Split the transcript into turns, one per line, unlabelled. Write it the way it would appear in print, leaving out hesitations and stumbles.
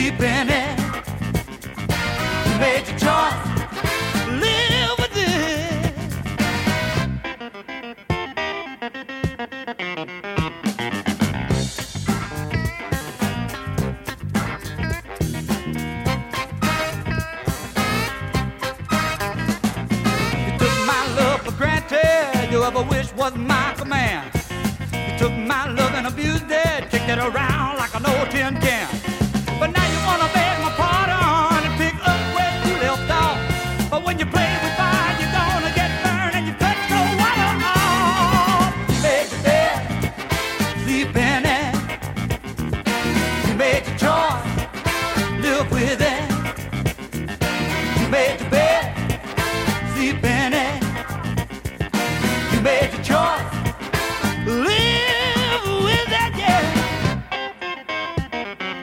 deep in it. You made your choice, live with it. You took my love for granted, your ever wish was my command. You took my love and abused it, kicked it around like an old tin can.